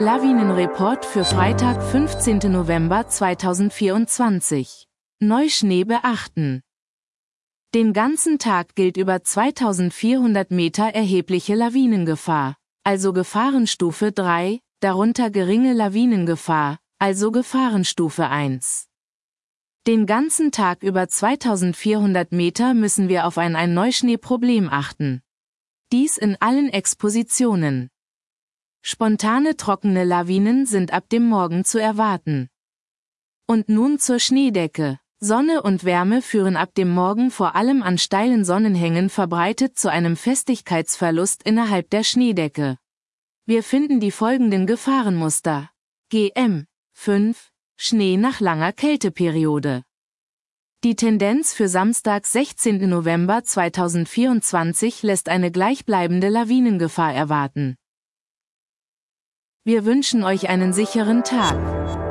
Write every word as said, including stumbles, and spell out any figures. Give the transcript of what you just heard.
Lawinenreport für Freitag, fünfzehnten November zweitausendvierundzwanzig. Neuschnee beachten. Den ganzen Tag gilt über zweitausendvierhundert Meter erhebliche Lawinengefahr, also Gefahrenstufe drei, darunter geringe Lawinengefahr, also Gefahrenstufe eins. Den ganzen Tag über zweitausendvierhundert Meter müssen wir auf ein, ein Neuschneeproblem achten. Dies in allen Expositionen. Spontane trockene Lawinen sind ab dem Morgen zu erwarten. Und nun zur Schneedecke. Sonne und Wärme führen ab dem Morgen vor allem an steilen Sonnenhängen verbreitet zu einem Festigkeitsverlust innerhalb der Schneedecke. Wir finden die folgenden Gefahrenmuster. G M fünf. Schnee nach langer Kälteperiode. Die Tendenz für Samstag, sechzehnten November zweitausendvierundzwanzig lässt eine gleichbleibende Lawinengefahr erwarten. Wir wünschen euch einen sicheren Tag.